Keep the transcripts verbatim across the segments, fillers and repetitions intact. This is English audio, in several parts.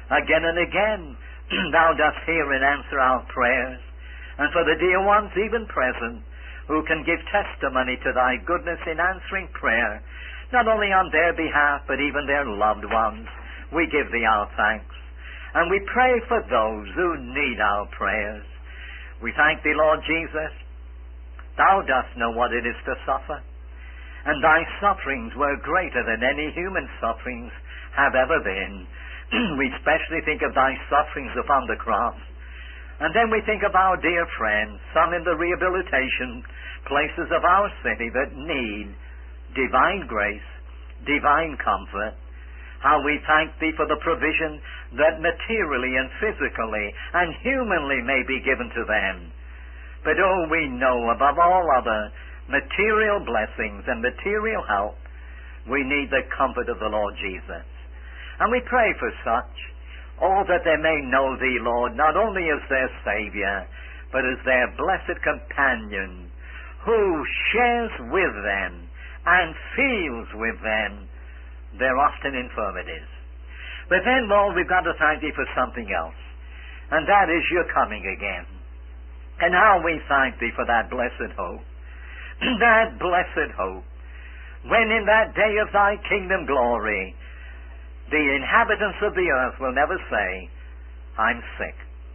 Again and again, thou dost hear and answer our prayers. And for the dear ones even present, who can give testimony to thy goodness in answering prayer, not only on their behalf, but even their loved ones, we give thee our thanks. And we pray for those who need our prayers. We thank thee, Lord Jesus. Thou dost know what it is to suffer, and thy sufferings were greater than any human sufferings have ever been. We especially think of thy sufferings upon the cross. And then we think of our dear friends, some in the rehabilitation places of our city that need divine grace, divine comfort. How we thank thee for the provision that materially and physically and humanly may be given to them. But oh, we know above all other material blessings and material help, we need the comfort of the Lord Jesus. And we pray for such, oh, that they may know thee, Lord, not only as their Savior, but as their blessed companion, who shares with them and feels with them their often infirmities. But then, Lord, we've got to thank thee for something else, and that is your coming again. And how we thank thee for that blessed hope, that blessed hope, when in that day of thy kingdom glory, the inhabitants of the earth will never say, I'm sick.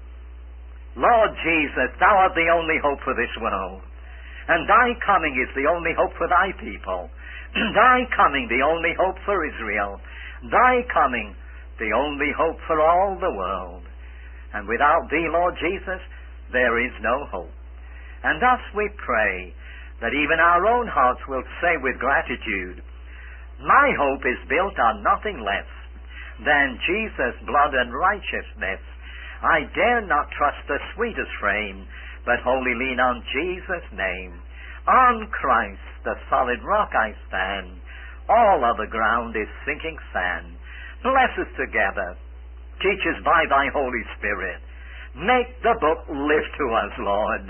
Lord Jesus, thou art the only hope for this world, and thy coming is the only hope for thy people. Thy coming, the only hope for Israel. Thy coming, the only hope for all the world. And without thee, Lord Jesus, there is no hope. And thus we pray that even our own hearts will say with gratitude, my hope is built on nothing less than Jesus' blood and righteousness. I dare not trust the sweetest frame, but wholly lean on Jesus' name. On Christ, the solid rock I stand. All other ground is sinking sand. Bless us together. Teach us by thy Holy Spirit. Make the book live to us, Lord.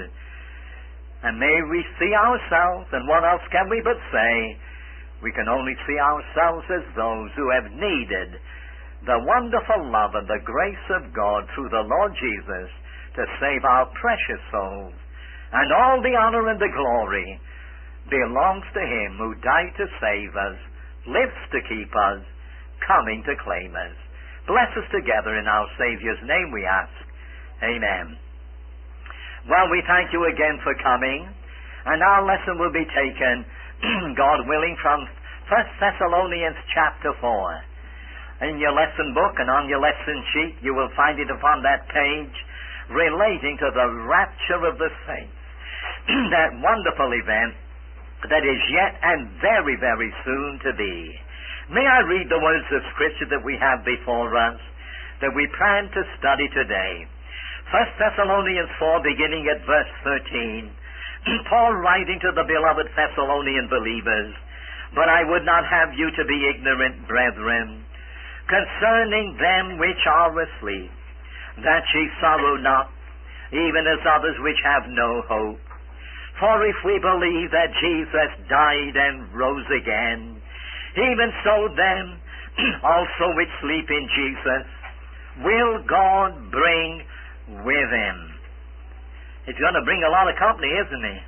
And may we see ourselves, and what else can we but say? We can only see ourselves as those who have needed the wonderful love and the grace of God through the Lord Jesus to save our precious souls. And all the honor and the glory belongs to him who died to save us, lives to keep us, coming to claim us. Bless us together in our Savior's name, we ask. Amen. Well, we thank you again for coming, and our lesson will be taken, God willing, from First Thessalonians chapter four. In your lesson book and on your lesson sheet, you will find it upon that page relating to the rapture of the saints, that wonderful event that is yet and very, very soon to be. May I read the words of Scripture that we have before us, that we plan to study today. First Thessalonians four, beginning at verse thirteen. Paul writing to the beloved Thessalonian believers, but I would not have you to be ignorant, brethren, concerning them which are asleep, that ye sorrow not, even as others which have no hope. For if we believe that Jesus died and rose again, even so then also which sleep in Jesus will God bring with him. It's going to bring a lot of company, isn't it?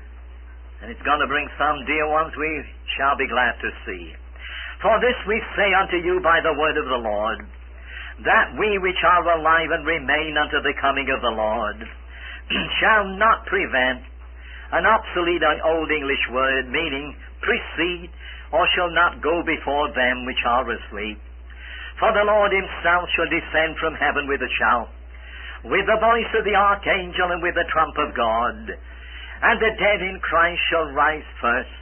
And it's going to bring some dear ones we shall be glad to see. For this we say unto you by the word of the Lord, that we which are alive and remain unto the coming of the Lord shall not prevent, an obsolete old English word meaning precede, or shall not go before them which are asleep. For the Lord himself shall descend from heaven with a shout, with the voice of the archangel, and with the trump of God, and the dead in Christ shall rise first.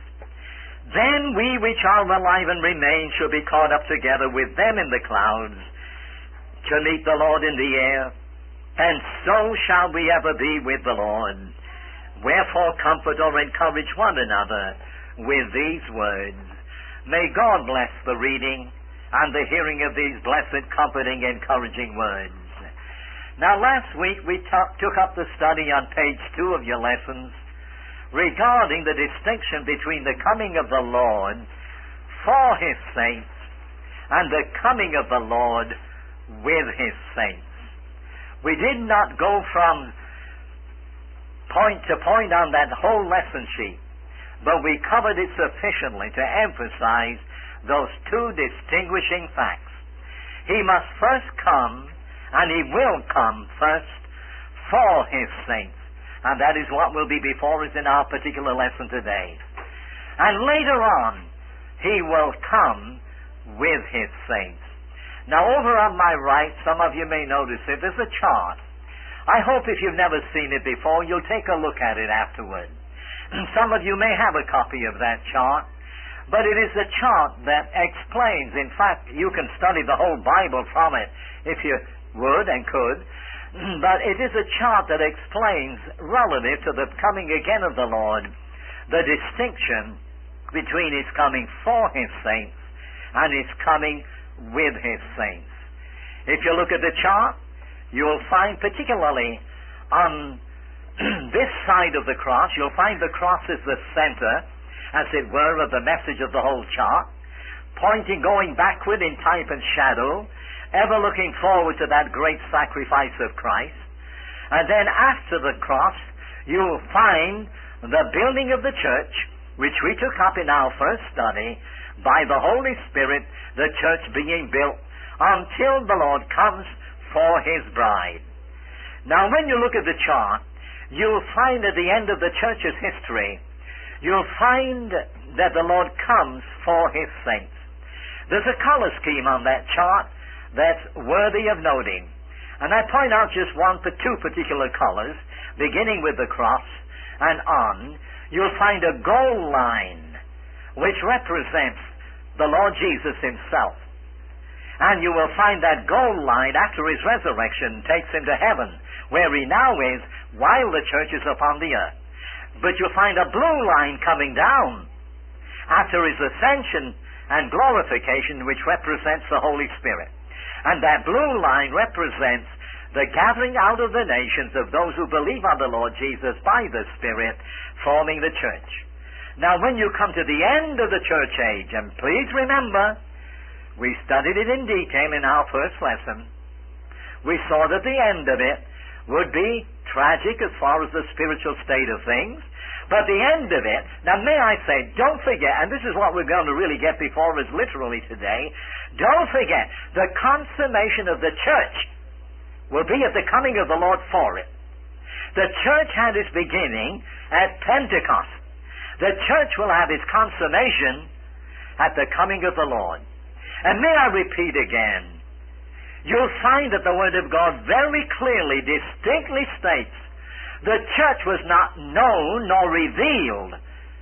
Then we which are alive and remain shall be caught up together with them in the clouds, to meet the Lord in the air, and so shall we ever be with the Lord. Wherefore comfort or encourage one another with these words. May God bless the reading and the hearing of these blessed, comforting, encouraging words. Now, last week we t- took up the study on page two of your lessons regarding the distinction between the coming of the Lord for his saints and the coming of the Lord with His saints. We did not go from point to point on that whole lesson sheet, but we covered it sufficiently to emphasize those two distinguishing facts. He must first come, and He will come first for His saints. And that is what will be before us in our particular lesson today. And later on, He will come with His saints. Now, over on my right, some of you may notice it, there's a chart. I hope if you've never seen it before, you'll take a look at it afterward. Some of you may have a copy of that chart, but it is a chart that explains, in fact, you can study the whole Bible from it if you would and could, but it is a chart that explains, relative to the coming again of the Lord, the distinction between His coming for His saints and His coming with His saints. If you look at the chart, you'll find particularly on this side of the cross, you'll find the cross is the center, as it were, of the message of the whole chart, pointing, going backward in type and shadow, ever looking forward to that great sacrifice of Christ. And then after the cross, you'll find the building of the church, which we took up in our first study, by the Holy Spirit, the church being built until the Lord comes for His bride. Now, when you look at the chart, you'll find at the end of the church's history, you'll find that the Lord comes for His saints. There's a color scheme on that chart that's worthy of noting. And I point out just one, two particular colors, beginning with the cross and on. You'll find a gold line, which represents the Lord Jesus Himself. And you will find that gold line after His resurrection takes Him to heaven, where He now is while the church is upon the earth. But you'll find a blue line coming down after His ascension and glorification, which represents the Holy Spirit. And that blue line represents the gathering out of the nations of those who believe on the Lord Jesus by the Spirit, forming the church. Now, when you come to the end of the church age, and please remember, we studied it in detail in our first lesson, we saw that the end of it would be tragic as far as the spiritual state of things, but the end of it, now may I say, don't forget, and this is what we're going to really get before us literally today, don't forget, the consummation of the church will be at the coming of the Lord for it. The church had its beginning at Pentecost. The church will have its consummation at the coming of the Lord. And may I repeat again, you'll find that the Word of God very clearly, distinctly states the church was not known nor revealed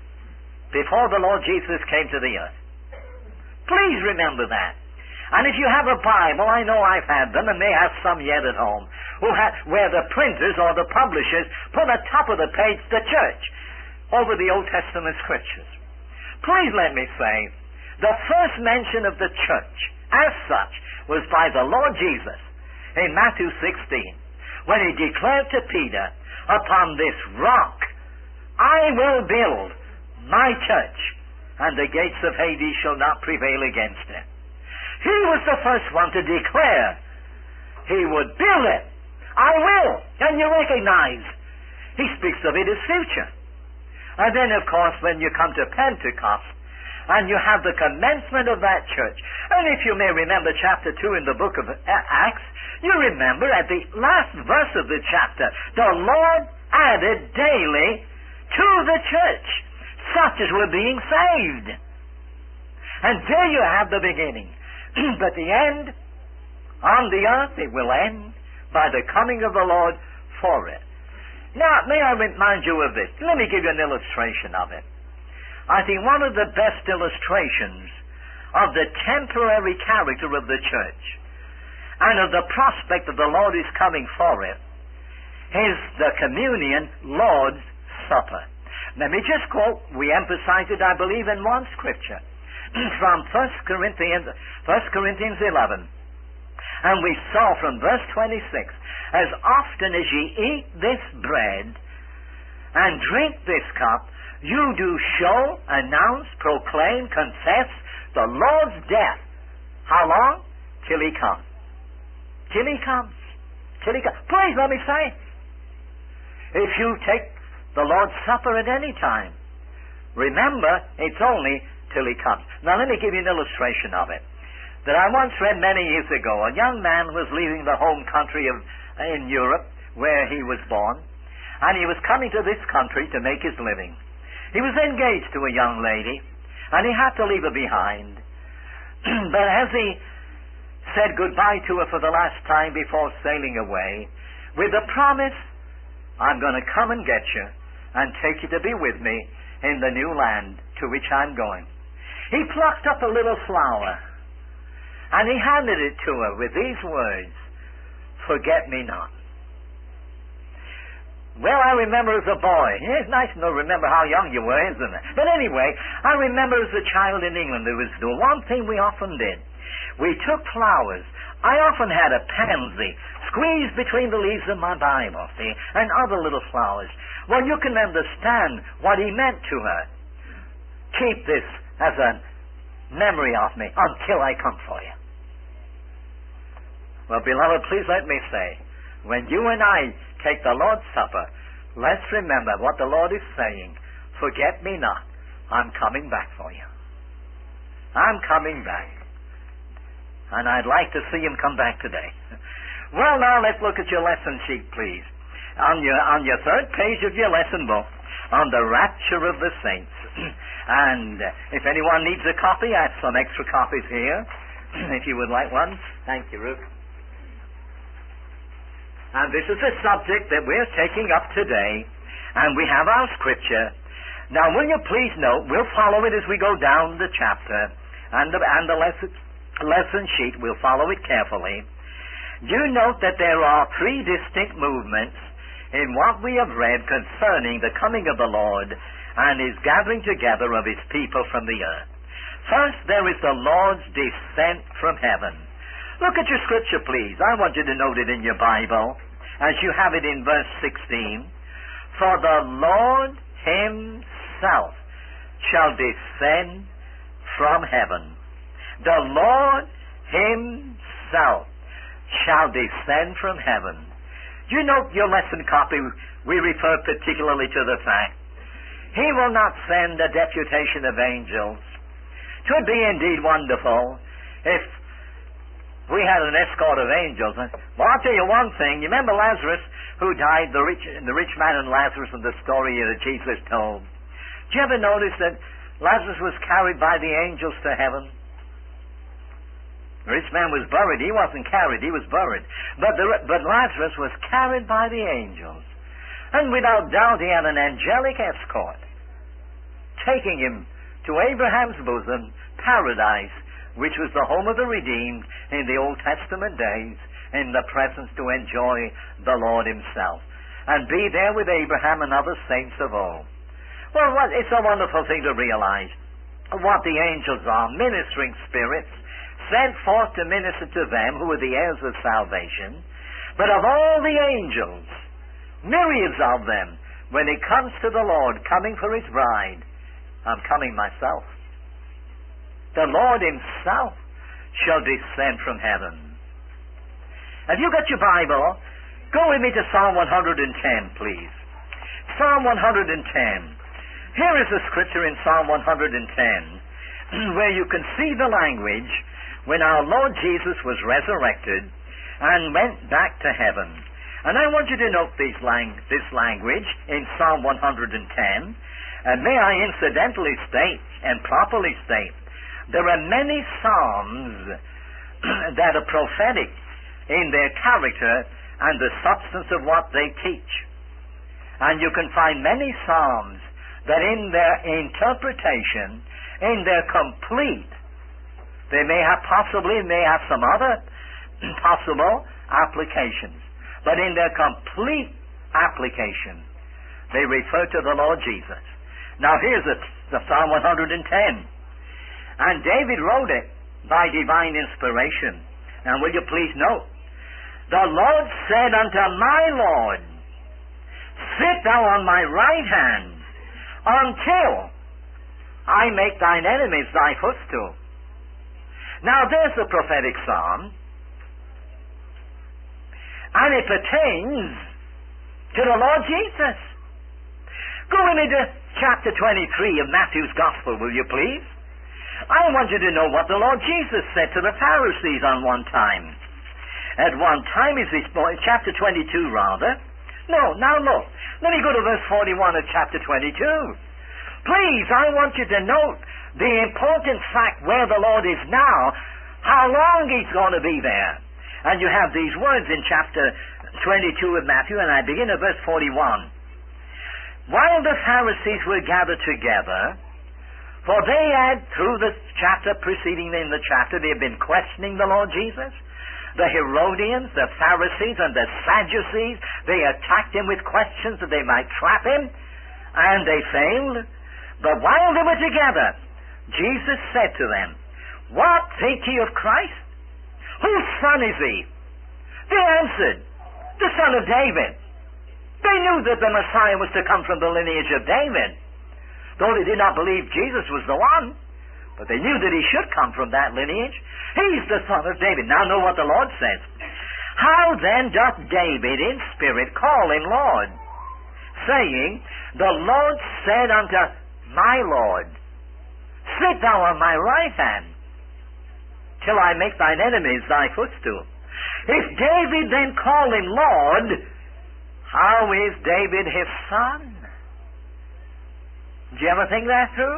before the Lord Jesus came to the earth. Please remember that. And if you have a Bible, I know I've had them and may have some yet at home, who have, where the printers or the publishers put on top of the page the church over the Old Testament scriptures. Please let me say, the first mention of the church as such was by the Lord Jesus in Matthew sixteen, when He declared to Peter, upon this rock I will build my church, and the gates of Hades shall not prevail against it. He was the first one to declare He would build it. I will. And you recognize He speaks of it as future. And then, of course, when you come to Pentecost, and you have the commencement of that church. And if you may remember chapter two in the book of Acts, you remember at the last verse of the chapter, the Lord added daily to the church such as were being saved. And there you have the beginning. But the end, on the earth, it will end by the coming of the Lord for it. Now, may I remind you of this? Let me give you an illustration of it. I think one of the best illustrations of the temporary character of the church and of the prospect of the Lord is coming for it is the communion Lord's Supper. Let me just quote, we emphasize it, I believe, in one scripture from First Corinthians, First Corinthians eleven. And we saw from verse twenty-six, as often as ye eat this bread and drink this cup, you do show, announce, proclaim, confess the Lord's death. How long? Till He comes. till He comes. Till He comes. Please let me say, if you take the Lord's Supper at any time, remember it's only till He comes. Now let me give you an illustration of it. That I once read many years ago. A young man was leaving the home country of in Europe, where he was born, and he was coming to this country to make his living. He was engaged to a young lady, and he had to leave her behind. But as he said goodbye to her for the last time before sailing away, with the promise, I'm going to come and get you and take you to be with me in the new land to which I'm going. He plucked up a little flower, and he handed it to her with these words, "Forget me not." Well, I remember as a boy. It's nice to remember how young you were, isn't it? But anyway, I remember as a child in England, there was the one thing we often did. We took flowers. I often had a pansy squeezed between the leaves of my Bible, see, and other little flowers. Well, you can understand what he meant to her. Keep this as a memory of me until I come for you. Well, beloved, please let me say, when you and I take the Lord's Supper, let's remember what the Lord is saying. Forget me not. I'm coming back for you. I'm coming back. And I'd like to see Him come back today. Well, now let's look at your lesson sheet, please. On your, on your third page of your lesson book, on the rapture of the saints. And uh, if anyone needs a copy, I have some extra copies here. If you would like one. Thank you, Ruth. And this is the subject that we're taking up today. And we have our scripture. Now, will you please note, we'll follow it as we go down the chapter. And the, and the lesson, lesson sheet, we'll follow it carefully. You note that there are three distinct movements in what we have read concerning the coming of the Lord and His gathering together of His people from the earth. First, there is the Lord's descent from heaven. Look at your scripture, please. I want you to note it in your Bible as you have it in verse sixteen. For the Lord Himself shall descend from heaven. The Lord Himself shall descend from heaven. Do you note your lesson copy? We refer particularly to the fact He will not send a deputation of angels. 'Twould be indeed wonderful if we had an escort of angels. Well, I'll tell you one thing. You remember Lazarus who died, the rich, the rich man and Lazarus in the story that Jesus told? Did you ever notice that Lazarus was carried by the angels to heaven? The rich man was buried. He wasn't carried. He was buried. But, the, but Lazarus was carried by the angels. And without doubt he had an angelic escort taking him to Abraham's bosom, paradise, which was the home of the redeemed in the Old Testament days, in the presence to enjoy the Lord Himself and be there with Abraham and other saints of old. Well, what, it's a wonderful thing to realize what the angels are, ministering spirits sent forth to minister to them who are the heirs of salvation. But of all the angels, myriads of them, when it comes to the Lord coming for His bride, I'm coming myself. The Lord Himself shall descend from heaven. Have you got your Bible? Go with me to Psalm one hundred ten, please. Psalm one hundred ten. Here is a scripture in Psalm one hundred ten where you can see the language when our Lord Jesus was resurrected and went back to heaven. And I want you to note these lang- this language in Psalm one hundred ten. And may I incidentally state and properly state, there are many psalms that are prophetic in their character and the substance of what they teach. And you can find many psalms that in their interpretation, in their complete, they may have possibly, may have some other possible applications. But in their complete application, they refer to the Lord Jesus. Now here's the, the Psalm one hundred ten. And David wrote it by divine inspiration. And will you please note, the Lord said unto my Lord, sit thou on my right hand until I make thine enemies thy footstool. Now there's the prophetic psalm. And it pertains to the Lord Jesus. Go into chapter twenty-three of Matthew's Gospel, will you please? I want you to know what the Lord Jesus said to the Pharisees on one time. At one time, is this chapter twenty-two rather. No, now look. Let me go to verse forty-one of chapter twenty-two. Please, I want you to note the important fact where the Lord is now, how long He's going to be there. And you have these words in chapter twenty-two of Matthew, and I begin at verse forty-one. While the Pharisees were gathered together, for they had, through the chapter preceding in the chapter, they had been questioning the Lord Jesus. The Herodians, the Pharisees, and the Sadducees, they attacked Him with questions that they might trap Him, and they failed. But while they were together, Jesus said to them, "What think ye of Christ? Whose son is He?" They answered, "The son of David." They knew that the Messiah was to come from the lineage of David, though they did not believe Jesus was the one. But they knew that He should come from that lineage. He's the son of David. Now know what the Lord says. "How then doth David in spirit call Him Lord, saying, The Lord said unto my Lord, Sit thou on my right hand, till I make thine enemies thy footstool." If David then call Him Lord, how is David His son? Did you ever think that through?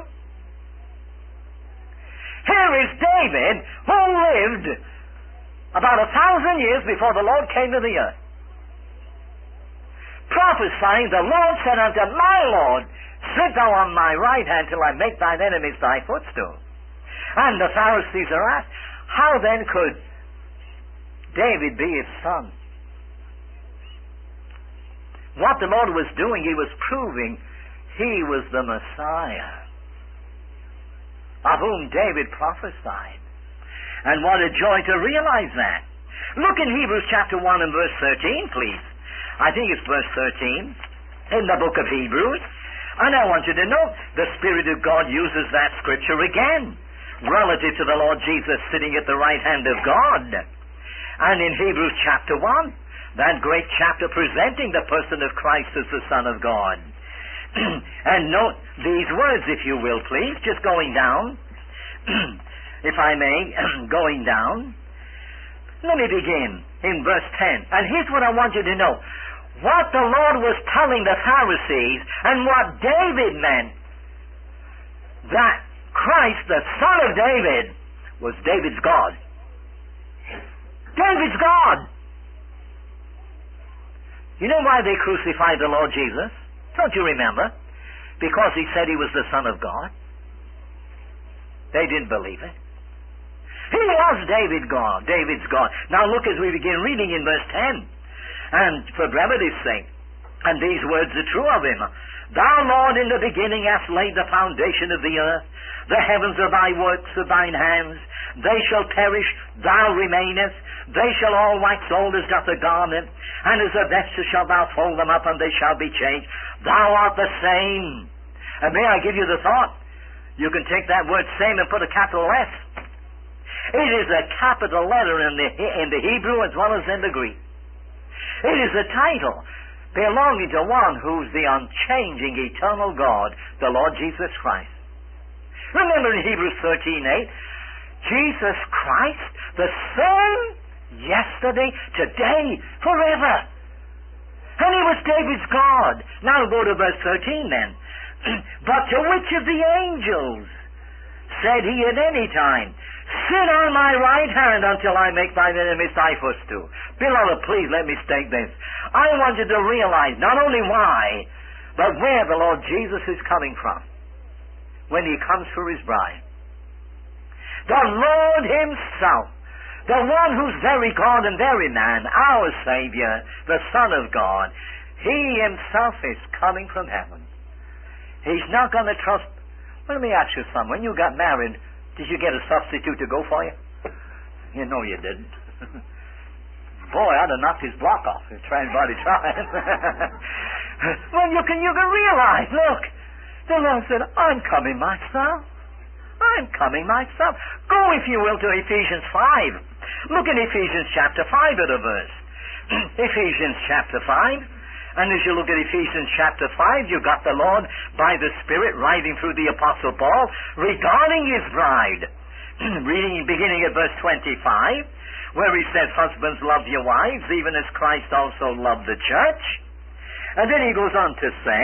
Here is David, who lived about a thousand years before the Lord came to the earth, prophesying, "The Lord said unto my Lord, Sit thou on my right hand till I make thine enemies thy footstool." And the Pharisees are asked, how then could David be his son? What the Lord was doing, He was proving He was the Messiah, of whom David prophesied. And what a joy to realize that. Look in Hebrews chapter one and verse thirteen, please. I think it's verse thirteen in the book of Hebrews. And I want you to know, the Spirit of God uses that scripture again, relative to the Lord Jesus sitting at the right hand of God. And in Hebrews chapter one, that great chapter presenting the person of Christ as the Son of God. And note these words, if you will, please, just going down, if I may, going down. Let me begin in verse ten. And here's what I want you to know. What the Lord was telling the Pharisees, and what David meant, that Christ, the Son of David, was David's God. David's God! You know why they crucified the Lord Jesus? Don't you remember? Because He said He was the Son of God. They didn't believe it. He was David God, David's God. Now look as we begin reading in verse ten. And for brevity's sake, and these words are true of Him. "Thou, Lord, in the beginning hast laid the foundation of the earth. The heavens are thy works of thine hands. They shall perish, thou remainest. They shall all wax old as doth a garment. And as a vesture shalt thou fold them up, and they shall be changed. Thou art the same." And may I give you the thought? You can take that word "same" and put a capital S. It is a capital letter in the, in the Hebrew as well as in the Greek. It is a title belonging to one who's the unchanging, eternal God, the Lord Jesus Christ. Remember in Hebrews thirteen eight, Jesus Christ, the same yesterday, today, forever. And He was David's God. Now go to verse thirteen then. "But to which of the angels said He at any time, Sit on my right hand until I make thine enemies thy footstool?" Beloved, please let me state this. I want you to realize not only why, but where the Lord Jesus is coming from when He comes for His bride. The Lord Himself, the one who's very God and very man, our Savior, the Son of God, He Himself is coming from heaven. He's not going to trust... Well, let me ask you something. When you got married, did you get a substitute to go for you? You know you didn't. Boy, I'd have knocked his block off if anybody tried. Well, you can, you can realize, look, the Lord said, "I'm coming myself. I'm coming myself." Go, if you will, to Ephesians five. Look at Ephesians chapter five at a verse. Ephesians chapter five. And as you look at Ephesians chapter five, you've got the Lord by the Spirit writing through the Apostle Paul regarding his bride. Reading, beginning at verse twenty-five, where he says, husbands, love your wives, even as Christ also loved the church. And then he goes on to say,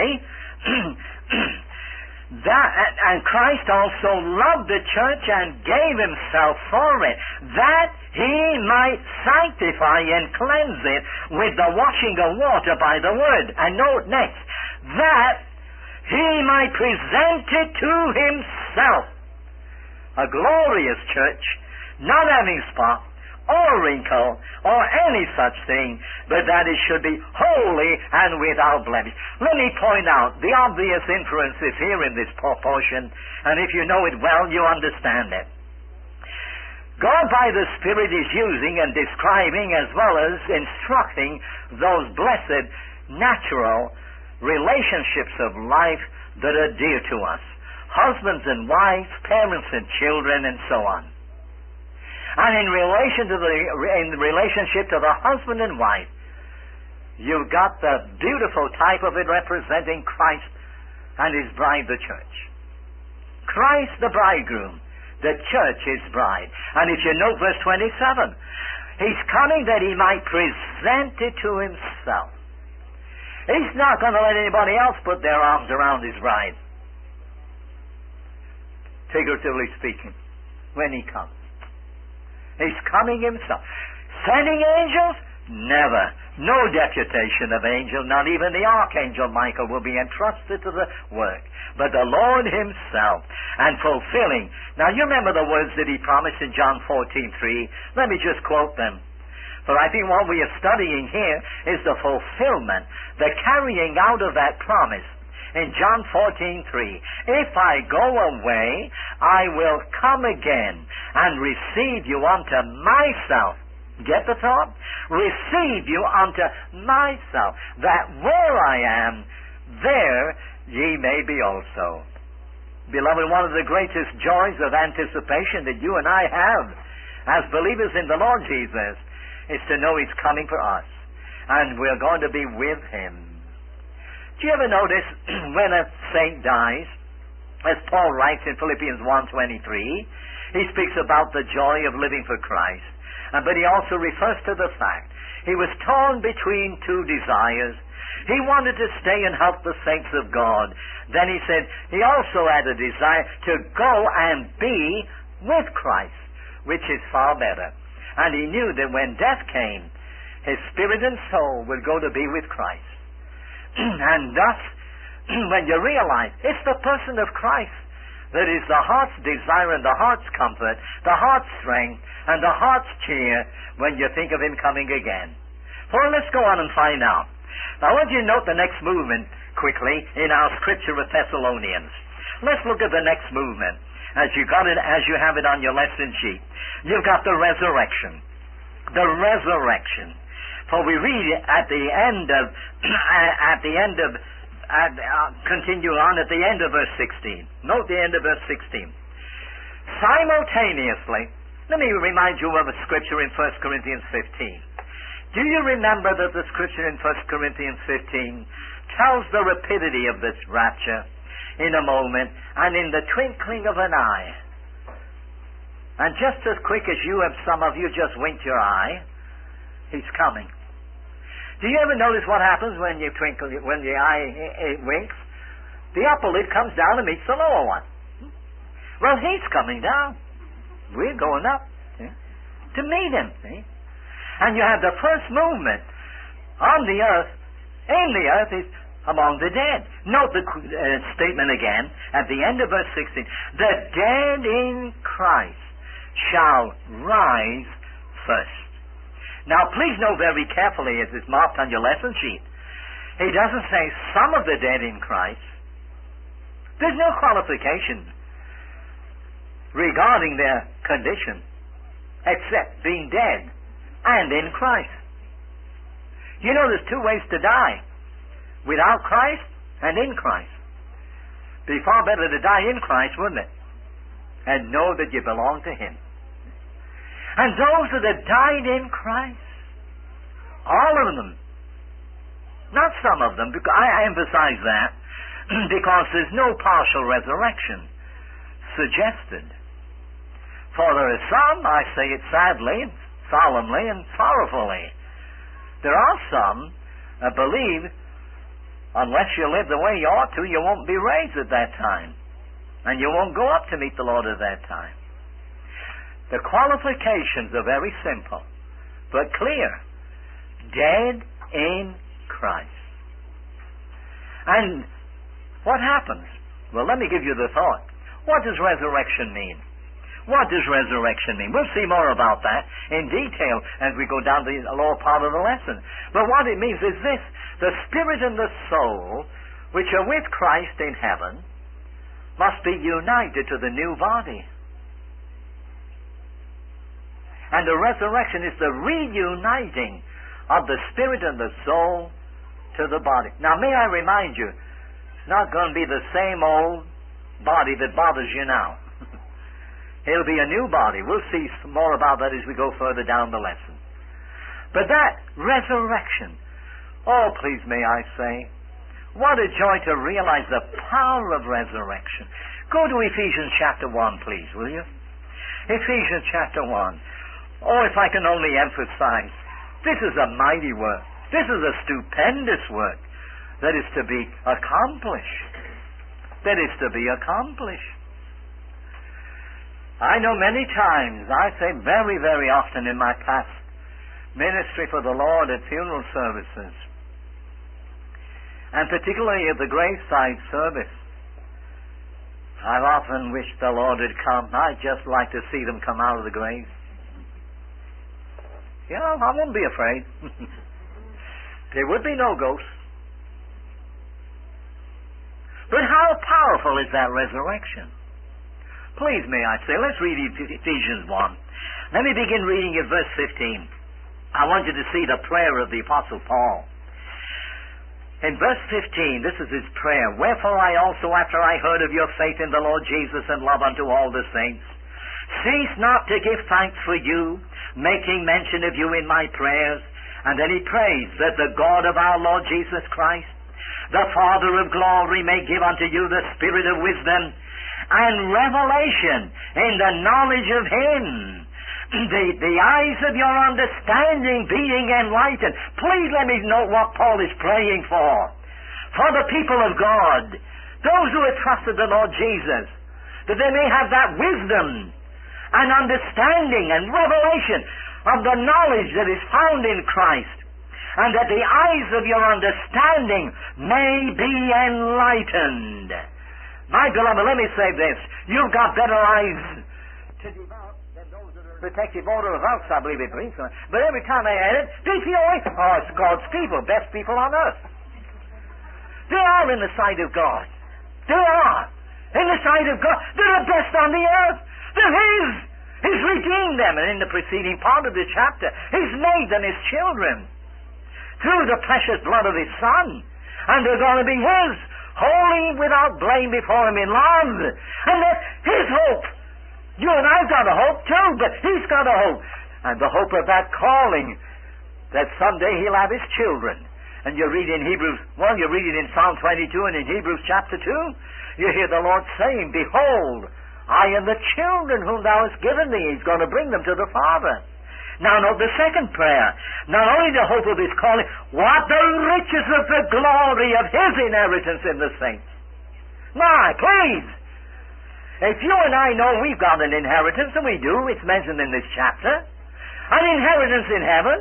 that, and Christ also loved the church and gave himself for it, that he might sanctify and cleanse it with the washing of water by the word. And note next, that he might present it to himself, a glorious church, not having spot or wrinkle or any such thing, but that it should be holy and without blemish. Let me point out the obvious inferences here in this portion, and if you know it well, you understand it. God by the Spirit is using and describing as well as instructing those blessed natural relationships of life that are dear to us. Husbands and wives, parents and children, and so on. And in relation to the in relationship to the husband and wife, you've got the beautiful type of it representing Christ and his bride, the church. Christ, the bridegroom, the church, his bride. And if you note verse twenty-seven, he's coming that he might present it to himself. He's not going to let anybody else put their arms around his bride, figuratively speaking, when he comes. He's coming himself. Sending angels? Never. No deputation of angels, not even the archangel Michael will be entrusted to the work, but the Lord himself, and fulfilling. Now you remember the words that he promised in John fourteen three. Let me just quote them. For I think what we are studying here is the fulfillment, the carrying out of that promise. In John fourteen three, if I go away, I will come again and receive you unto myself. Get the thought? Receive you unto myself, that where I am, there ye may be also. Beloved, one of the greatest joys of anticipation that you and I have as believers in the Lord Jesus is to know he's coming for us, and we're going to be with him. Do you ever notice when a saint dies, as Paul writes in Philippians one twenty-three, he speaks about the joy of living for Christ, uh, but he also refers to the fact he was torn between two desires. He wanted to stay and help the saints of God. Then he said he also had a desire to go and be with Christ, which is far better. And he knew that when death came, his spirit and soul would go to be with Christ. And thus, when you realize it's the person of Christ that is the heart's desire and the heart's comfort, the heart's strength, and the heart's cheer when you think of him coming again. Well, let's go on and find out. Now, I want you to note the next movement quickly in our scripture of Thessalonians. Let's look at the next movement as you got it, as you have it on your lesson sheet. You've got the resurrection. The resurrection. For we read at the end of, at the end of, at, uh, continue on at the end of verse sixteen. Note the end of verse sixteen. Simultaneously, let me remind you of a scripture in First Corinthians fifteen. Do you remember that the scripture in First Corinthians fifteen tells the rapidity of this rapture in a moment and in the twinkling of an eye? And just as quick as you have, some of you just winked your eye, he's coming. Do you ever notice what happens when you twinkle, when the eye it winks? The upper lid comes down and meets the lower one. Well, he's coming down. We're going up see, to meet him. See? And you have the first movement on the earth, in the earth is among the dead. Note the uh, statement again at the end of verse sixteen. The dead in Christ shall rise first. Now, please note very carefully, as it's marked on your lesson sheet, he doesn't say some of the dead in Christ. There's no qualification regarding their condition except being dead and in Christ. You know there's two ways to die. Without Christ and in Christ. Be far better to die in Christ, wouldn't it? And know that you belong to him. And those that have died in Christ All of them. Not some of them. Because I emphasize that because there's no partial resurrection suggested. For there are some, I say it sadly, solemnly, and sorrowfully. There are some that believe unless you live the way you ought to, you won't be raised at that time. And you won't go up to meet the Lord at that time. The qualifications are very simple, but clear. Dead in Christ. And what happens? Well, let me give you the thought. What does resurrection mean? What does resurrection mean? We'll see more about that in detail as we go down the lower part of the lesson. But what it means is this: the spirit and the soul, which are with Christ in heaven, must be united to the new body. And the resurrection is the reuniting of the spirit and the soul to the body. Now, may I remind you, it's not going to be the same old body that bothers you now. It'll be a new body. We'll see some more about that as we go further down the lesson. But that resurrection, oh, please may I say, what a joy to realize the power of resurrection. Go to Ephesians chapter one, please, will you? Ephesians chapter one. Oh, if I can only emphasize, this is a mighty work. This is a stupendous work that is to be accomplished. That is to be accomplished. I know many times, I say very, very often in my past ministry for the Lord at funeral services, and particularly at the graveside service, I've often wished the Lord had come. I'd just like to see them come out of the grave. You know, I wouldn't be afraid. There would be no ghosts. But how powerful is that resurrection? Please, may I say, let's read Ephesians one. Let me begin reading at verse fifteen. I want you to see the prayer of the Apostle Paul. In verse fifteen, this is his prayer. Wherefore I also, after I heard of your faith in the Lord Jesus and love unto all the saints, cease not to give thanks for you, making mention of you in my prayers. And then he prays that the God of our Lord Jesus Christ, the Father of glory, may give unto you the spirit of wisdom and revelation in the knowledge of Him, the, the eyes of your understanding being enlightened. Please let me know what Paul is praying for. For the people of God, those who have trusted the Lord Jesus, that they may have that wisdom and understanding and revelation of the knowledge that is found in Christ, and that the eyes of your understanding may be enlightened. My beloved, let me say this. You've got better eyes to develop than those that are protective order of us, I believe it means. But every time I add it, they feel like, oh, it's God's people, best people on earth. They are in the sight of God. They are in the sight of God. They're the best on the earth. They're His. He's redeemed them. And in the preceding part of the chapter, He's made them His children through the precious blood of His Son. And they're going to be His, holy, without blame before Him in love. And that's His hope. You and I've got a hope too, but He's got a hope. And the hope of that calling, that someday He'll have His children. And you read in Hebrews, well, you read it in Psalm twenty-two and in Hebrews chapter two, you hear the Lord saying, behold, I am the children whom thou hast given me. He's going to bring them to the Father. Now note the second prayer. Not only the hope of His calling, what the riches of the glory of His inheritance in the saints. My, please. If you and I know we've got an inheritance, and we do, it's mentioned in this chapter, an inheritance in heaven,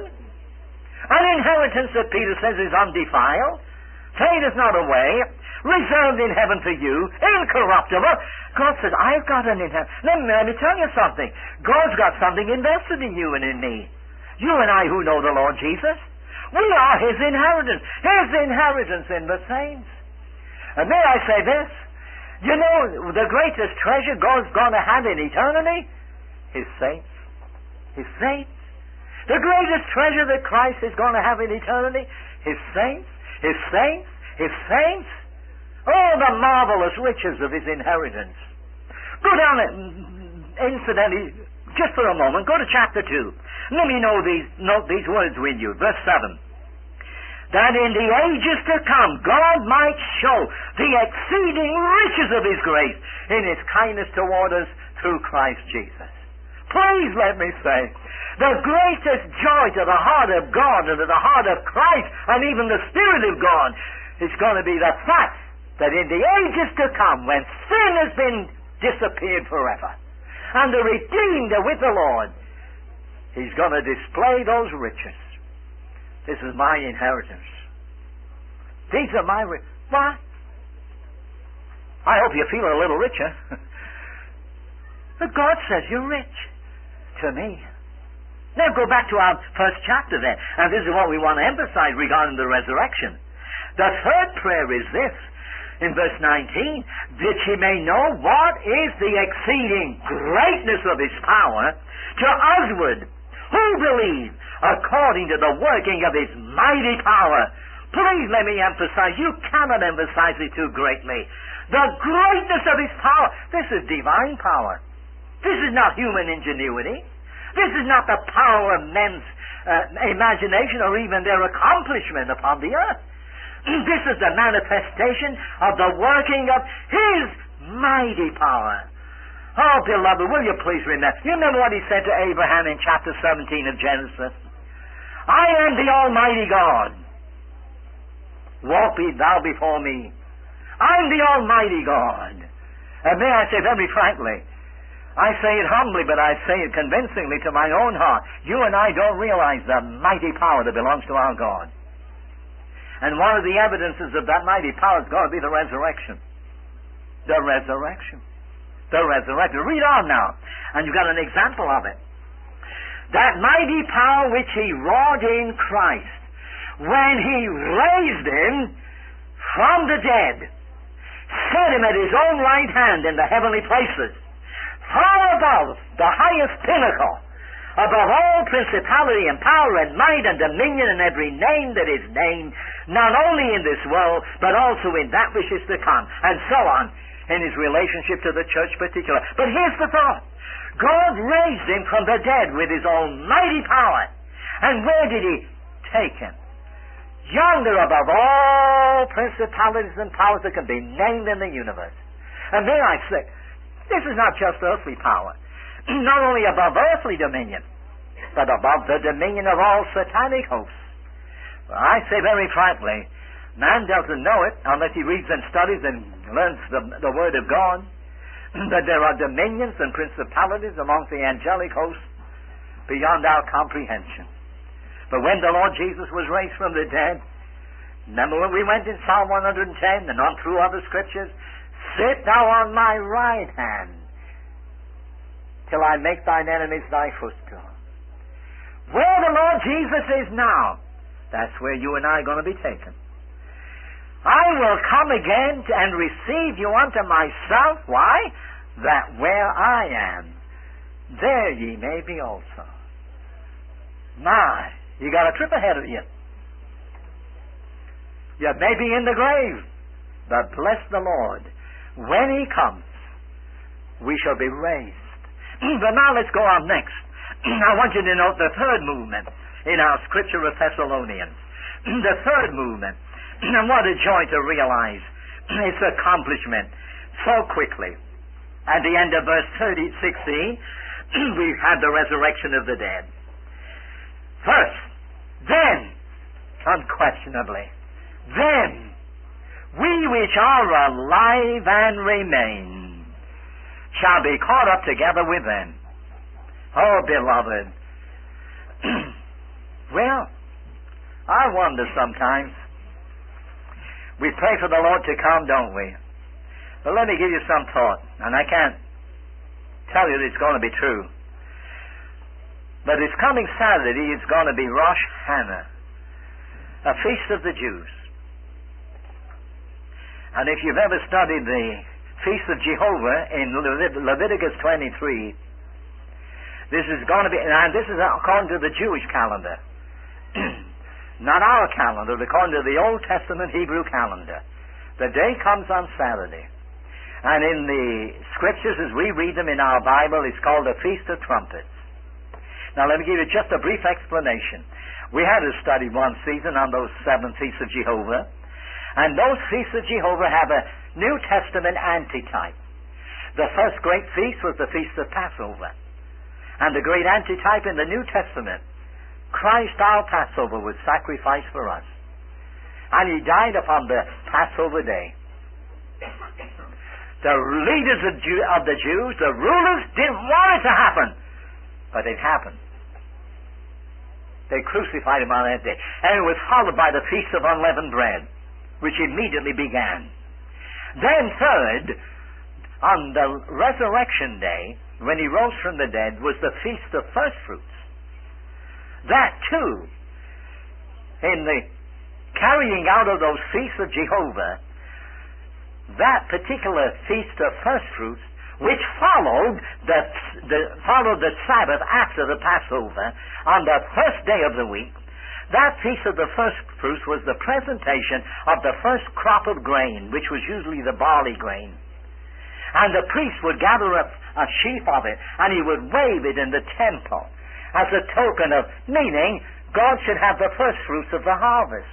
an inheritance that Peter says is undefiled, fadeth not away, reserved in heaven for you, incorruptible. God says, I've got an inheritance. Let me, let me tell you something. God's got something invested in you and in me. You and I who know the Lord Jesus, we are His inheritance. His inheritance in the saints. And may I say this? You know, the greatest treasure God's going to have in eternity? His saints. His saints. The greatest treasure that Christ is going to have in eternity? His saints. His saints. His saints. Oh, the marvelous riches of His inheritance. Go down, incidentally, just for a moment, go to chapter two. Let me know these, note these words with you. Verse seven. That in the ages to come God might show the exceeding riches of His grace in His kindness toward us through Christ Jesus. Please let me say, the greatest joy to the heart of God and to the heart of Christ and even the Spirit of God is going to be the fact that in the ages to come, when sin has been disappeared forever and the redeemed are with the Lord, He's going to display those riches. This is my inheritance. These are my riches. What? I hope you feel a little richer. But God says you're rich to me. Now go back to our first chapter then. And this is what we want to emphasize regarding the resurrection. The third prayer is this, in verse nineteen, that ye may know what is the exceeding greatness of His power to usward who believe according to the working of His mighty power. Please let me emphasize, you cannot emphasize it too greatly. The greatness of His power. This is divine power. This is not human ingenuity. This is not the power of men's uh, imagination or even their accomplishment upon the earth. This is the manifestation of the working of His mighty power. Oh, beloved, will you please remember? You remember what He said to Abraham in chapter seventeen of Genesis? I am the Almighty God. Walk be thou before me. I'm the Almighty God. And may I say very frankly, I say it humbly, but I say it convincingly to my own heart. You and I don't realize the mighty power that belongs to our God. And one of the evidences of that mighty power is going to be the resurrection. The resurrection. The resurrection. Read on now, and you've got an example of it. That mighty power which He wrought in Christ, when He raised Him from the dead, set Him at His own right hand in the heavenly places, far above the highest pinnacle, above all principality and power and might and dominion and every name that is named, not only in this world, but also in that which is to come, and so on, in His relationship to the church particular. But here's the thought. God raised Him from the dead with His almighty power. And where did He take Him? Yonder above all principalities and powers that can be named in the universe. And may I say, this is not just earthly power. Not only above earthly dominion, but above the dominion of all satanic hosts. Well, I say very frankly, man doesn't know it unless he reads and studies and learns the, the Word of God, that there are dominions and principalities amongst the angelic hosts beyond our comprehension. But when the Lord Jesus was raised from the dead, remember when we went in Psalm one hundred ten and on through other scriptures, sit thou on my right hand till I make thine enemies thy footstool. Where the Lord Jesus is now, that's where you and I are going to be taken. I will come again to, and receive you unto myself. Why? That where I am, there ye may be also. My, you got a trip ahead of you. You may be in the grave, but bless the Lord. When He comes, we shall be raised. But now let's go on next. I want you to note the third movement in our scripture of Thessalonians. The third movement. And what a joy to realize its accomplishment so quickly. At the end of verse thirty, sixteen, we had the resurrection of the dead. First, then, unquestionably, then, we which are alive and remain shall be caught up together with them. Oh, beloved. Well, I wonder sometimes. We pray for the Lord to come, don't we? But let me give you some thought, and I can't tell you that it's going to be true. But this coming Saturday is going to be Rosh Hashanah, a feast of the Jews. And if you've ever studied the Feast of Jehovah in Leviticus twenty-three, this is going to be, and this is according to the Jewish calendar. Not our calendar, according to the Old Testament Hebrew calendar. The day comes on Saturday. And in the Scriptures, as we read them in our Bible, it's called the Feast of Trumpets. Now let me give you just a brief explanation. We had to study one season on those seven Feasts of Jehovah. And those Feasts of Jehovah have a New Testament antitype. The first great feast was the Feast of Passover. And the great antitype in the New Testament, Christ our Passover was sacrificed for us. And He died upon the Passover day. The leaders of, Jew, of the Jews, the rulers, didn't want it to happen. But it happened. They crucified Him on that day. And it was followed by the Feast of Unleavened Bread, which immediately began. Then third, on the resurrection day, when He rose from the dead, was the Feast of First Fruits. That too, in the carrying out of those Feasts of Jehovah, that particular Feast of First Fruits, which followed the, the, followed the Sabbath after the Passover, on the first day of the week, that Feast of the First Fruits was the presentation of the first crop of grain, which was usually the barley grain. And the priest would gather up a sheaf of it, and he would wave it in the temple as a token of, meaning God should have the first fruits of the harvest.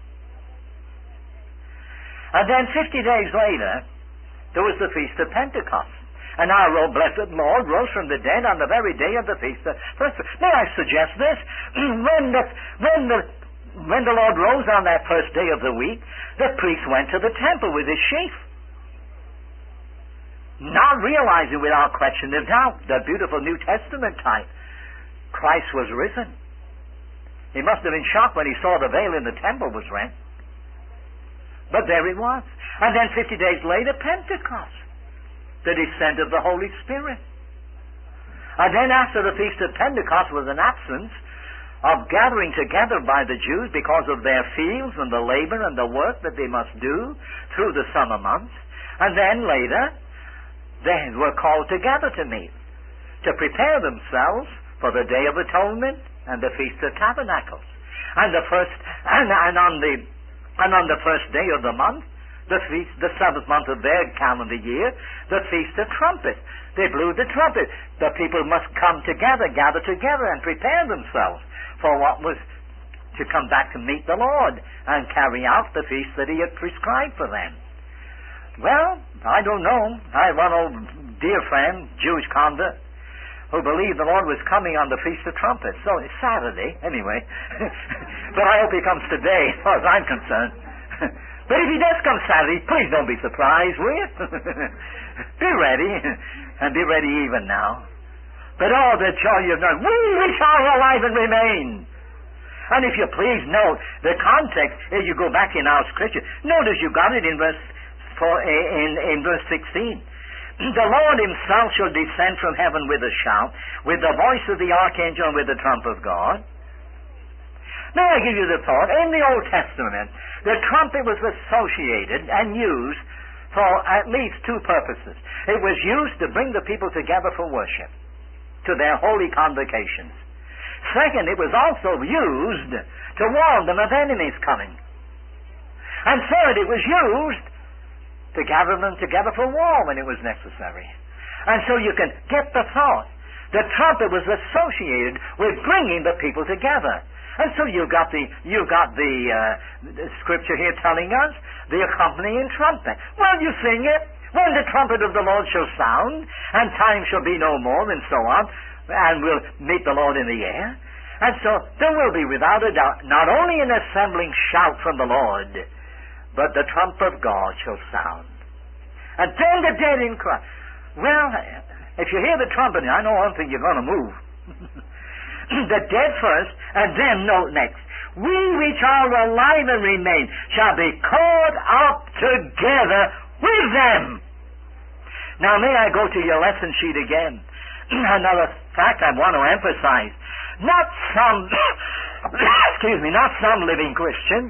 And then fifty days later, there was the Feast of Pentecost. And our oh, blessed Lord rose from the dead on the very day of the Feast of First Fruits. May I suggest this? when, the, when, the, when the Lord rose on that first day of the week, the priest went to the temple with his sheaf, not realizing without question of doubt the beautiful New Testament type. Christ was risen. He must have been shocked when he saw the veil in the temple was rent. But there it was. And then fifty days later, Pentecost, the descent of the Holy Spirit. And then after the Feast of Pentecost was an absence of gathering together by the Jews because of their fields and the labor and the work that they must do through the summer months. And then later, they were called together to meet, to prepare themselves for the Day of Atonement and the Feast of Tabernacles. And the first, and, and on the, and on the first day of the month, the feast, the seventh month of their calendar year, the Feast of Trumpets. They blew the trumpet. The people must come together, gather together, and prepare themselves for what was to come back to meet the Lord and carry out the feast that He had prescribed for them. Well, I don't know. I have one old dear friend, Jewish convert, who believed the Lord was coming on the Feast of Trumpets. So it's Saturday, anyway. But I hope He comes today, as far as I'm concerned. But if He does come Saturday, please don't be surprised, will you? Be ready, and be ready even now. But oh, the joy you've known, we shall alive and remain. And if you please note the context, as you go back in our Scripture, notice you got it in verse four, in, in verse sixteen. The Lord Himself shall descend from heaven with a shout, with the voice of the archangel, and with the trump of God. May I give you the thought? In the Old Testament, the trumpet was associated and used for at least two purposes. It was used to bring the people together for worship, to their holy convocations. Second, it was also used to warn them of enemies coming. And third, it was used to gather them together for war when it was necessary. And so you can get the thought. The trumpet was associated with bringing the people together. And so you've got the you've got the, uh, the Scripture here telling us the accompanying trumpet. Well, you sing it. When the trumpet of the Lord shall sound, and time shall be no more, and so on, and we'll meet the Lord in the air. And so there will be, without a doubt, not only an assembling shout from the Lord, but the trump of God shall sound. And then the dead in Christ. Well, if you hear the trumpet, I know one thing, you're going to move. The dead first, and then note next. We which are alive and remain shall be caught up together with them. Now may I go to your lesson sheet again. Another fact I want to emphasize. Not some, excuse me, not some living Christian,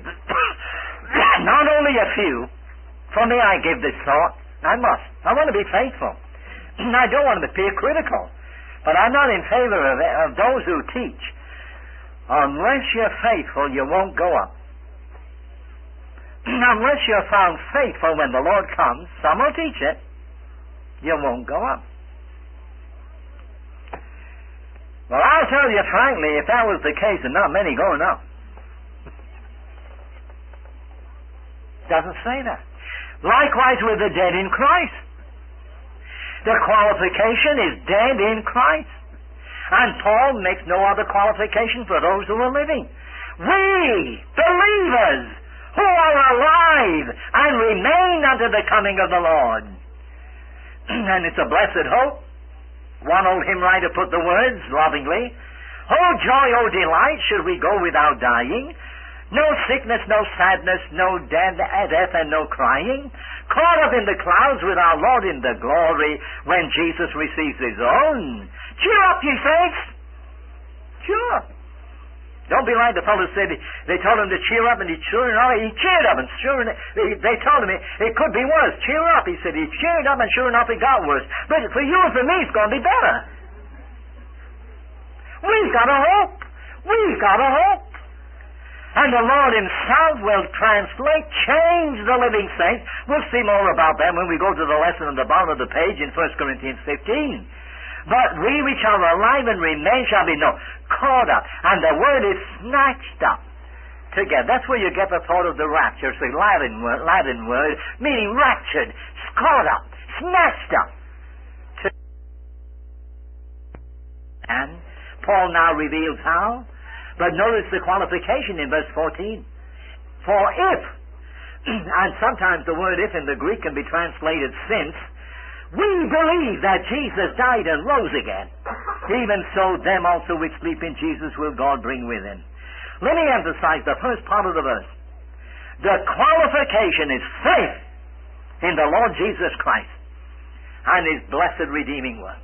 not only a few. For me, I give this thought. I must. I want to be faithful. I don't want to be critical. But I'm not in favor of, of those who teach. Unless you're faithful, you won't go up. Unless you're found faithful when the Lord comes, some will teach it. You won't go up. Well, I'll tell you frankly, if that was the case, there are not many going up. Doesn't say that. Likewise with the dead in Christ. The qualification is dead in Christ. And Paul makes no other qualification for those who are living. We, believers, who are alive and remain unto the coming of the Lord. And it's a blessed hope. One old hymn writer put the words lovingly, "Oh joy, oh delight, should we go without dying? No sickness, no sadness, no death, death and no crying. Caught up in the clouds with our Lord in the glory when Jesus receives His own. Cheer up, ye saints! Cheer up." Don't be like the fellow said, they told him to cheer up, and he sure enough, he cheered up, and sure enough, they, they told him it, it could be worse. Cheer up, he said. He cheered up, and sure enough, it got worse. But for you and for me, it's going to be better. We've got a hope. We've got a hope. And the Lord Himself will translate, change the living saints. We'll see more about that when we go to the lesson on the bottom of the page in First Corinthians fifteen. But we which are alive and remain shall be no caught up. And the word is snatched up together. That's where you get the thought of the rapture. It's a Latin word, Latin word meaning raptured, caught up, snatched up. And Paul now reveals how. But notice the qualification in verse fourteen. For if, and sometimes the word if in the Greek can be translated since, we believe that Jesus died and rose again, even so them also which sleep in Jesus will God bring with Him. Let me emphasize the first part of the verse. The qualification is faith in the Lord Jesus Christ and His blessed redeeming work.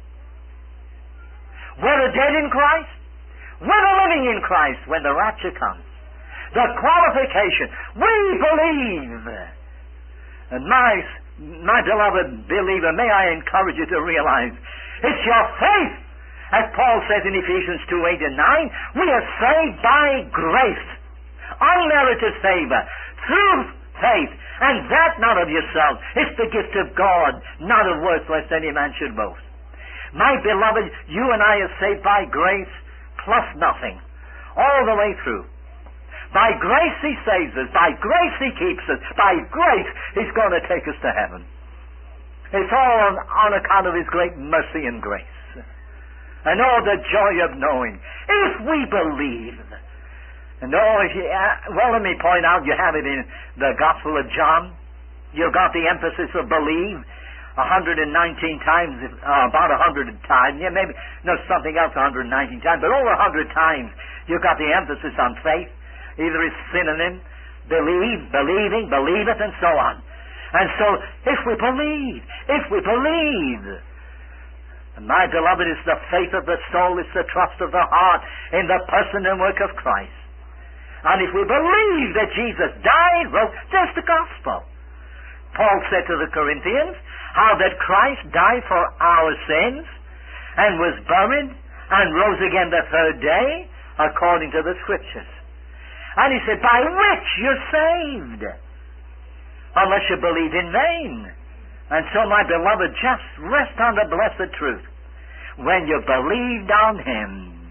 Whether dead in Christ, whether living in Christ when the rapture comes. The qualification, we believe. And my My beloved believer, may I encourage you to realize it's your faith. As Paul says in Ephesians two, eight and nine, we are saved by grace, unmerited favor, through faith, and that not of yourself. It's the gift of God, not of works, lest any man should boast. My beloved, you and I are saved by grace plus nothing, all the way through. By grace He saves us. By grace He keeps us. By grace He's going to take us to heaven. It's all on, on account of His great mercy and grace. And all the joy of knowing. If we believe. And oh, if you, uh, well, let me point out, you have it in the Gospel of John. You've got the emphasis of believe. one hundred nineteen times, uh, about one hundred times. Yeah, maybe, no, something else one hundred nineteen times. But over one hundred times, you've got the emphasis on faith. Either it's synonym, believe, believing, believeth, and so on. And so, if we believe, if we believe, and my beloved, it's the faith of the soul, it's the trust of the heart in the person and work of Christ. And if we believe that Jesus died, well, there's the gospel. Paul said to the Corinthians, how that Christ died for our sins, and was buried, and rose again the third day, according to the Scriptures. And he said, by which you're saved, unless you believe in vain. And so, my beloved, just rest on the blessed truth. When you believed on Him,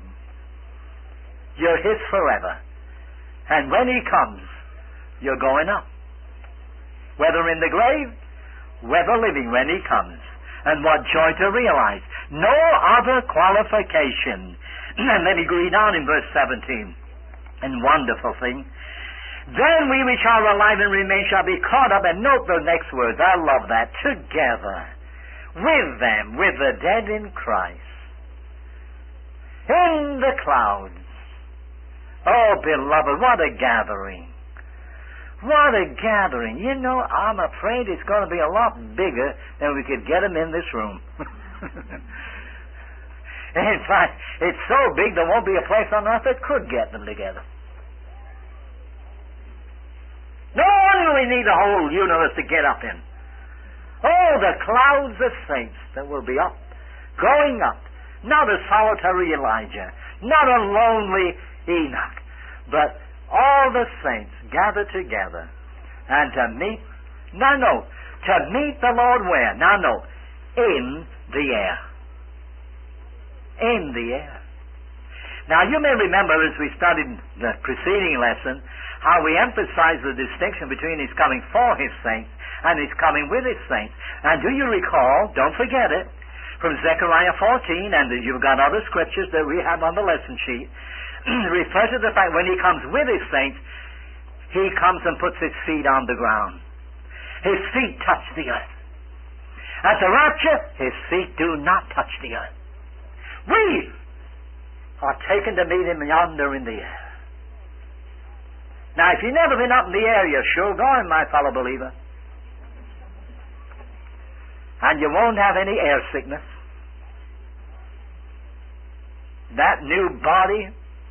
you're His forever. And when He comes, you're going up. Whether in the grave, whether living when He comes. And what joy to realize. No other qualification. And let me read on in verse seventeen. And wonderful thing. Then we which are alive and remain shall be caught up, and note the next words, I love that, together with them, with the dead in Christ, in the clouds. Oh, beloved, what a gathering. What a gathering. You know, I'm afraid it's going to be a lot bigger than we could get them in this room. In fact, it's so big there won't be a place on earth that could get them together. No wonder we need the whole universe to get up in. Oh, the clouds of saints that will be up, going up. Not a solitary Elijah, not a lonely Enoch, but all the saints gathered together and to meet, now no, to meet the Lord where? Now no, in the air. In the air. Now you may remember as we studied the preceding lesson how we emphasized the distinction between His coming for His saints and His coming with His saints. And do you recall, don't forget it, from Zechariah fourteen, and you've got other scriptures that we have on the lesson sheet, refer to the fact when He comes with His saints, He comes and puts His feet on the ground. His feet touch the earth. At the rapture, His feet do not touch the earth. We are taken to meet Him yonder in the air. Now, if you've never been up in the air, you're sure going, my fellow believer. And you won't have any air sickness. That new body,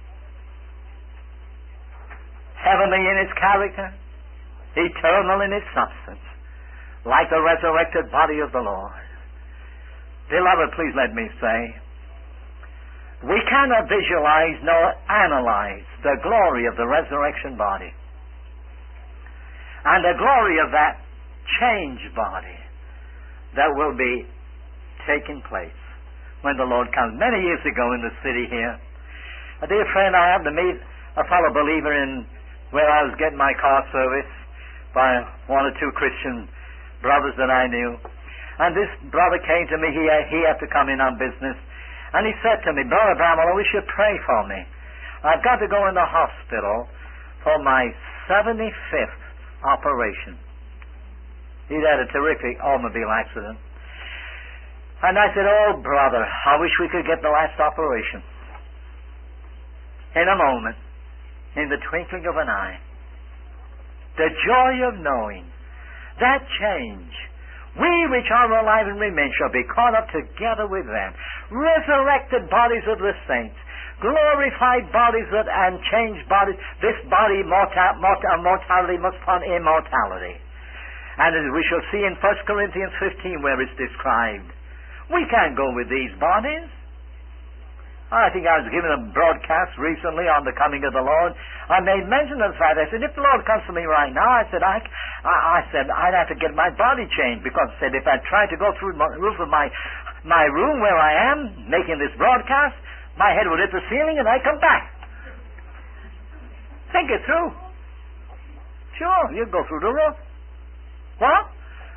heavenly in its character, eternal in its substance, like the resurrected body of the Lord. Beloved, please let me say, we cannot visualize nor analyze the glory of the resurrection body and the glory of that changed body that will be taking place when the Lord comes. Many years ago in the city here, a dear friend, I happened to meet a fellow believer in where I was getting my car serviced by one or two Christian brothers that I knew. And this brother came to me. He had, he had to come in on business. And he said to me, Brother Bramwell, I wish you'd pray for me. I've got to go in the hospital for my seventy-fifth operation. He'd had a terrific automobile accident. And I said, oh, brother, I wish we could get the last operation. In a moment, in the twinkling of an eye, the joy of knowing that change, we which are alive and remain shall be caught up together with them. Resurrected bodies of the saints, glorified bodies of, and changed bodies. This body, mortal, mortal, mortality must put on immortality. And as we shall see in First Corinthians fifteen where it's described, we can't go with these bodies. I think I was given a broadcast recently on the coming of the Lord. I made mention of the fact. I said, if the Lord comes to me right now, I said, I, I, I said, I'd have to get my body changed, because I said, if I tried to go through the roof of my, my room where I am, making this broadcast, my head would hit the ceiling and I'd come back. Think it through. Sure, you go through the roof. What?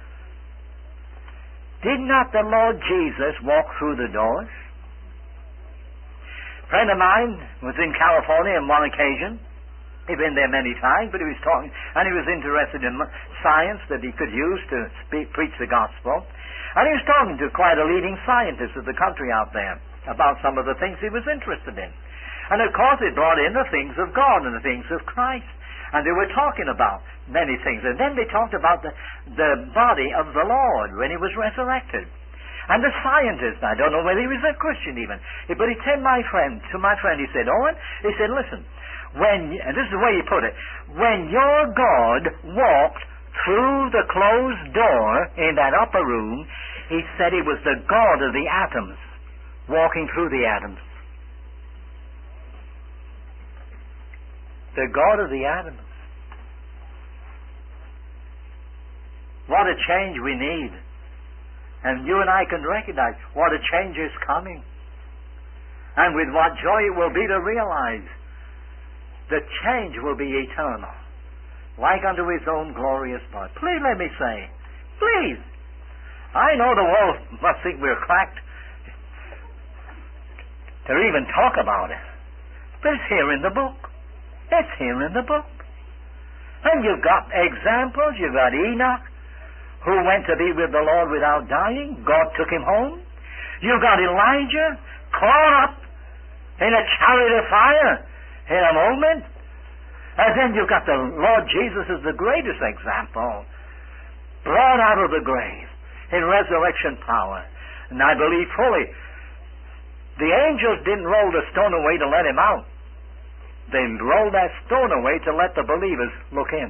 Did not the Lord Jesus walk through the doors? A friend of mine was in California on one occasion. He'd been there many times, but he was talking, and he was interested in science that he could use to speak, preach the gospel. And he was talking to quite a leading scientist of the country out there about some of the things he was interested in. And of course it brought in the things of God and the things of Christ. And they were talking about many things. And then they talked about the, the body of the Lord when He was resurrected. And the scientist, I don't know whether he was a Christian even, but he said, my friend, to my friend, he said, Owen, he said, listen, when, and this is the way he put it, when your God walked through the closed door in that upper room, he said he was the God of the atoms, walking through the atoms. The God of the atoms. What a change we need. And you and I can recognize what a change is coming. And with what joy it will be to realize the change will be eternal, like unto His own glorious body. Please let me say, please, I know the world must think we're cracked to even talk about it. But it's here in the book. It's here in the book. And you've got examples. You've got Enoch, who went to be with the Lord without dying. God took him home. You've got Elijah caught up in a chariot of fire in a moment. And then you've got the Lord Jesus as the greatest example, brought out of the grave in resurrection power. And I believe fully, the angels didn't roll the stone away to let him out. They rolled that stone away to let the believers look in.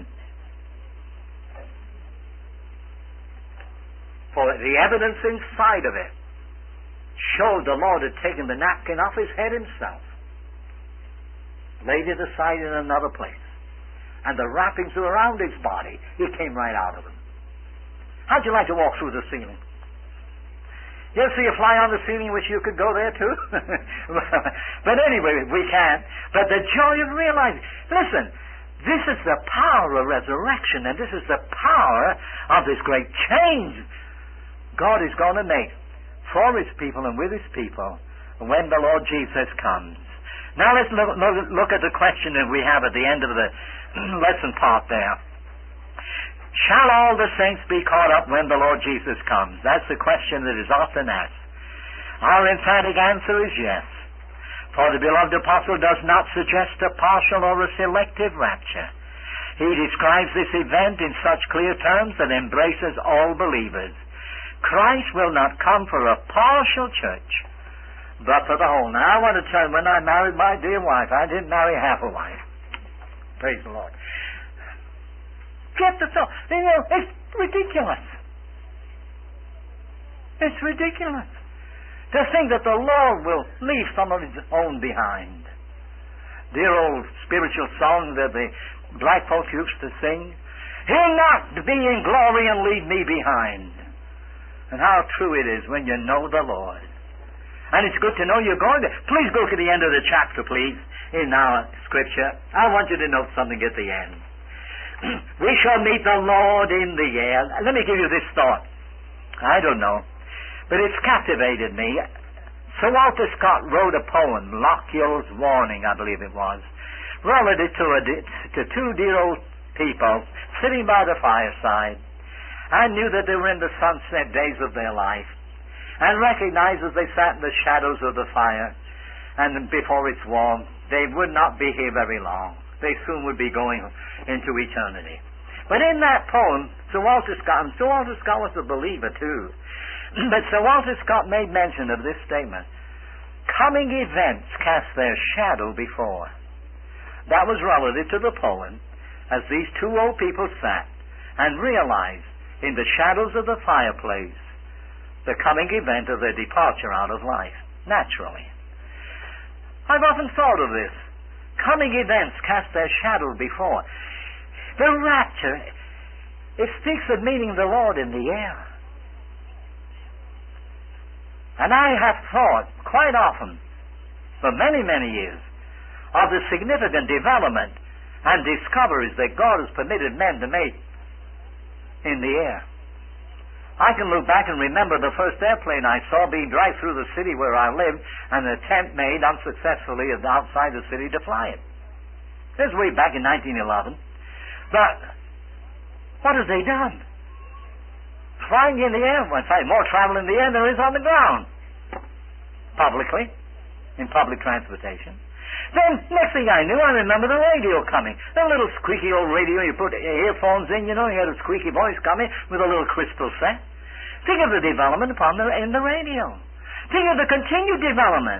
For the evidence inside of it showed the Lord had taken the napkin off his head himself, laid it aside in another place, and the wrappings around his body, he came right out of them. How'd you like to walk through the ceiling? You'll see a fly on the ceiling, wish you could go there too. But anyway, we can't. But the joy of realizing, listen, this is the power of resurrection, and this is the power of this great change God is going to make for His people and with His people when the Lord Jesus comes. Now let's look, look at the question that we have at the end of the lesson part there. Shall all the saints be caught up when the Lord Jesus comes? That's the question that is often asked. Our emphatic answer is yes. For the beloved apostle does not suggest a partial or a selective rapture. He describes this event in such clear terms that embraces all believers. Christ will not come for a partial church, but for the whole. Now, I want to tell you, when I married my dear wife, I didn't marry half a wife. Praise the Lord. Get the thought. You know, it's ridiculous. It's ridiculous to think that the Lord will leave some of His own behind. Dear old spiritual song that the black folks used to sing. He'll not be in glory and leave me behind. And how true it is when you know the Lord. And it's good to know you're going to. Please go to the end of the chapter, please, in our scripture. I want you to note something at the end. We shall meet the Lord in the air. Let me give you this thought. I don't know, but it's captivated me. Sir Walter Scott wrote a poem, Lochiel's Warning, I believe it was, relative to, a, to two dear old people sitting by the fireside. I knew that they were in the sunset days of their life, and recognized as they sat in the shadows of the fire, and before its warmth, they would not be here very long. They soon would be going into eternity. But in that poem, Sir Walter Scott, and Sir Walter Scott was a believer too, but Sir Walter Scott made mention of this statement: coming events cast their shadow before. That was relative to the poem, as these two old people sat and realized in the shadows of the fireplace the coming event of their departure out of life, naturally. I've often thought of this. Coming events cast their shadow before. The rapture, it speaks of meeting the Lord in the air. And I have thought quite often, for many, many years, of the significant development and discoveries that God has permitted men to make in the air. I can look back and remember the first airplane I saw being drive through the city where I lived, and an attempt made unsuccessfully outside the city to fly it. This was way back in nineteen eleven. But what have they done? Flying in the air, in fact, more travel in the air than there is on the ground. Publicly, in public transportation. Then, next thing I knew, I remember the radio coming. The little squeaky old radio, you put earphones in, you know, you had a squeaky voice coming with a little crystal set. Think of the development upon the, in the radio. Think of the continued development.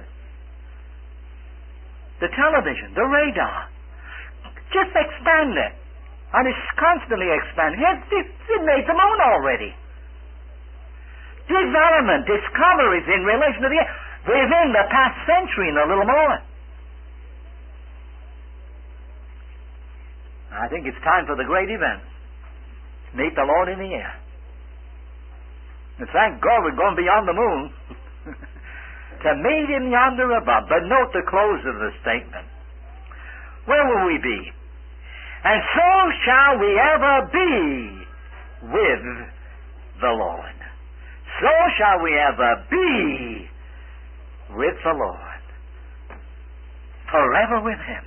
The television, the radar. Just expand it. And it's constantly expanding. It, it, it made the moon already. Development, discoveries in relation to the air within the past century and a little more. I think it's time for the great event. Meet the Lord in the air. And thank God we're going beyond the moon to meet Him yonder above. But note the close of the statement. Where will we be? And so shall we ever be with the Lord. So shall we ever be with the Lord. Forever with Him.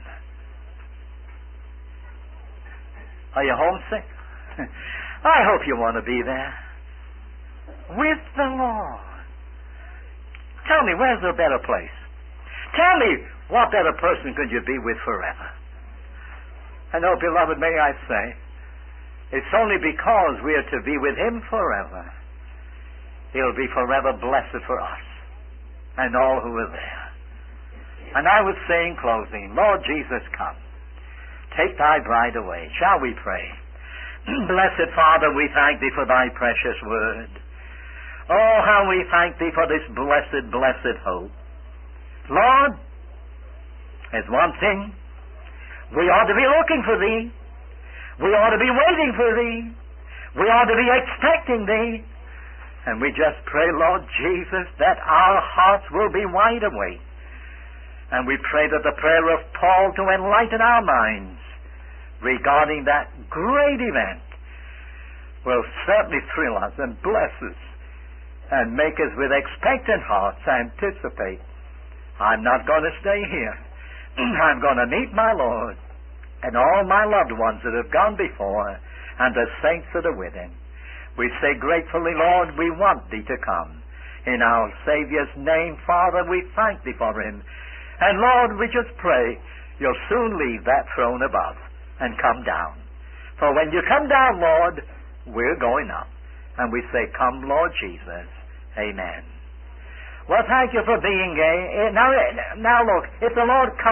Are you homesick? I hope you want to be there. With the Lord. Tell me, where's a better place? Tell me, what better person could you be with forever? I know, beloved, may I say, it's only because we are to be with Him forever. He'll be forever blessed for us and all who are there. And I would say in closing, Lord Jesus, come. Take Thy bride away. Shall we pray? Blessed Father, we thank Thee for Thy precious word. Oh, how we thank Thee for this blessed, blessed hope. Lord, there's one thing. We ought to be looking for Thee. We ought to be waiting for Thee. We ought to be expecting Thee. And we just pray, Lord Jesus, that our hearts will be wide awake. And we pray that the prayer of Paul to enlighten our minds regarding that great event will certainly thrill us and bless us and make us with expectant hearts anticipate. I'm not going to stay here. I'm going to meet my Lord and all my loved ones that have gone before and the saints that are with him. We say gratefully, Lord, we want thee to come. In our Savior's name, Father, we thank thee for him. And Lord, we just pray you'll soon leave that throne above and come down. For when you come down, Lord, we're going up. And we say, come, Lord Jesus. Amen. Well, thank you for being gay. Now, now look, if the Lord comes